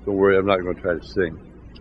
Don't worry, I'm not going to try to sing.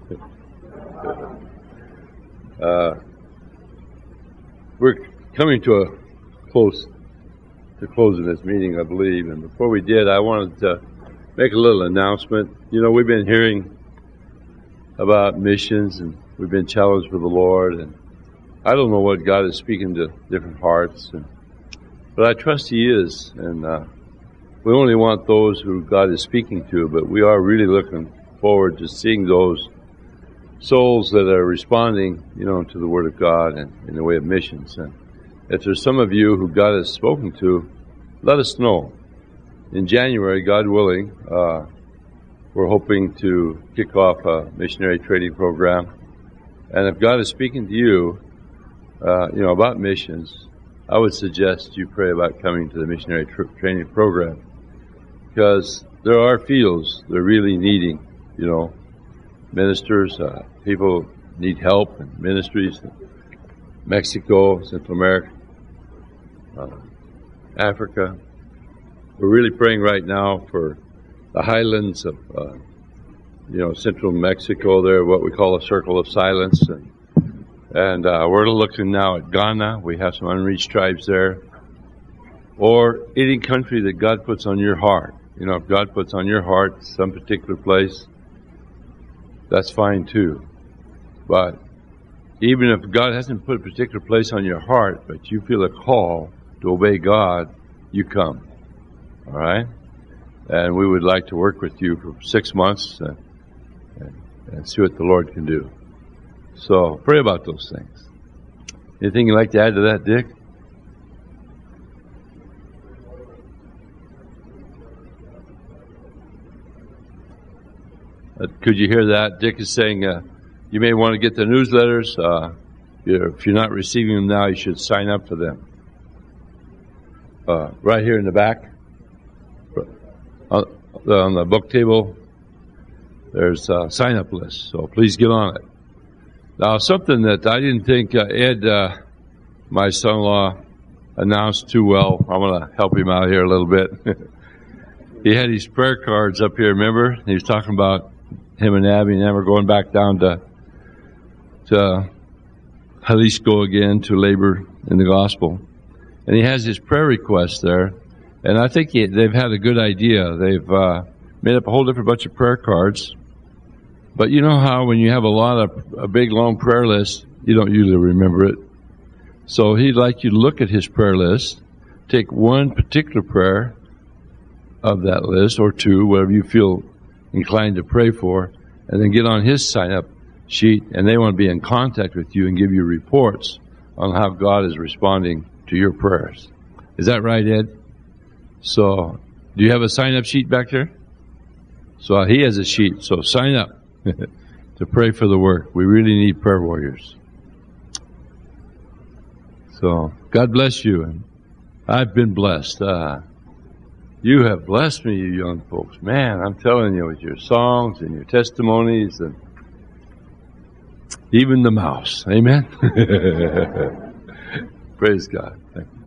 We're coming to a close in this meeting, I believe. And before we did, I wanted to make a little announcement. You know, we've been hearing about missions, and we've been challenged with the Lord. And I don't know what God is speaking to different hearts, but I trust He is. And we only want those who God is speaking to, but we are really looking forward to seeing those souls that are responding, you know, to the Word of God and in the way of missions. And if there's some of you who God has spoken to, let us know. In January, God willing, we're hoping to kick off a missionary training program. And if God is speaking to you, you know, about missions, I would suggest you pray about coming to the missionary training program, because there are fields they're really needing, you know, ministers, people need help in ministries, Mexico, Central America, Africa. We're really praying right now for the highlands of, you know, Central Mexico. There, what we call a circle of silence, and we're looking now at Ghana. We have some unreached tribes there, or any country that God puts on your heart. You know, if God puts on your heart some particular place, that's fine too. But even if God hasn't put a particular place on your heart, but you feel a call to obey God, you come. All right? And we would like to work with you for 6 months and see what the Lord can do. So pray about those things. Anything you'd like to add to that, Dick? Could you hear that? Dick is saying you may want to get the newsletters. If you're not receiving them now, you should sign up for them. Right here in the back, on the book table, there's a sign-up list, so please get on it. Now, something that I didn't think Ed, my son-in-law, announced too well. I'm going to help him out here a little bit. He had his prayer cards up here, remember? He was talking about him and Abby, and then we're going back down to Jalisco again to labor in the gospel. And he has his prayer requests there. And I think they've had a good idea. They've made up a whole different bunch of prayer cards. But you know how when you have a big, long prayer list, you don't usually remember it. So he'd like you to look at his prayer list, take one particular prayer of that list, or two, whatever you feel inclined to pray for, and then get on his sign-up sheet, and they want to be in contact with you and give you reports on how God is responding to your prayers. Is that right, Ed? So, do you have a sign-up sheet back there? So he has a sheet, so sign up to pray for the work. We really need prayer warriors. So, God bless you. I've been blessed. You have blessed me, you young folks. Man, I'm telling you, with your songs and your testimonies and even the mouse. Amen? Praise God. Thank you.